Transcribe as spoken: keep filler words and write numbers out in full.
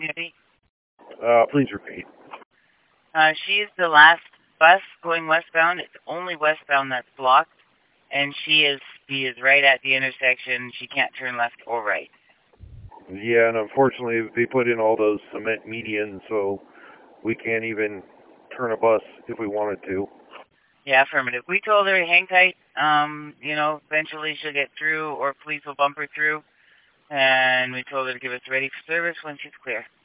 community? Uh, please repeat. Uh, she is the last bus going westbound. It's only westbound that's blocked, and she is she is right at the intersection. She can't turn left or right. Yeah, and unfortunately, they put in all those cement medians, so we can't even turn a bus if we wanted to. Yeah, affirmative. We told her, hang tight. Um, you know, eventually she'll get through, or police will bump her through. And we told her to give us ready for service when she's clear.